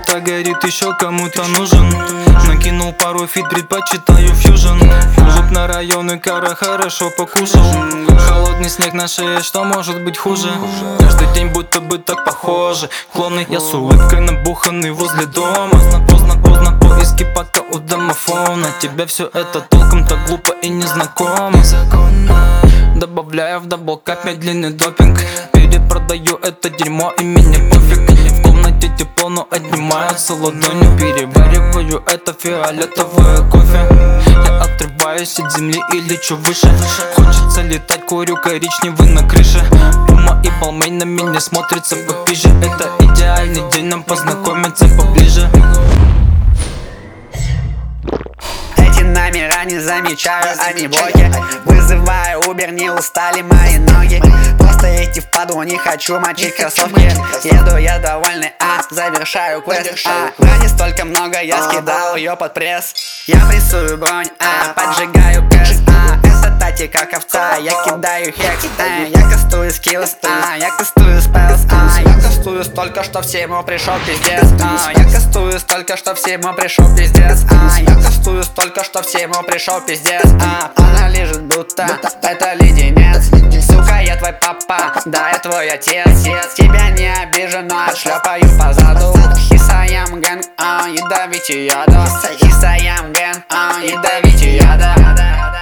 света горит, еще кому-то нужен. Накинул пару фит, предпочитаю фьюжн. Жук на районы, кара хорошо покушал. Холодный снег на шее, что может быть хуже? Каждый день будто бы так похожи. Клоны, я с улыбкой набуханный возле дома. Поздно поиски пока у домофона. Тебя все это толком так глупо и незнакомо. Добавляю в даблкап медленный допинг. Перепродаю это дерьмо и меня пофиг. В комнате тепло, но отнимаются ладони. Перевариваю это фиолетовое кофе. Я отрываюсь от земли и лечу выше. Хочется летать, курю коричневый на крыше. Пума и Балмейн на меня смотрится попиже. Это идеальный день нам познакомиться поближе. Номера не замечаю, они блоки. Вызываю Uber, не устали мои ноги. Просто идти впаду, не хочу мочить кроссовки. Еду я довольный, завершаю квест. Брони столько много, я скидал ее под пресс. Я прессую бронь, поджигаю кэш. Это тати как овца, я кидаю хекс. Я кастую скиллс, я кастую спелс. Я кастую столько, что всему пришел пиздец. Я кастую столько, что всему пришел пиздец. Я кастую столько, что всему пришел пиздец. Она лежит будто это леденец. Сука, я твой папа, да я твой отец. Тебя не обижу, но отшлепаю по заду. Хисаям гэнг, ядовитый яда. Хисаям гэнг, ядовитый яда.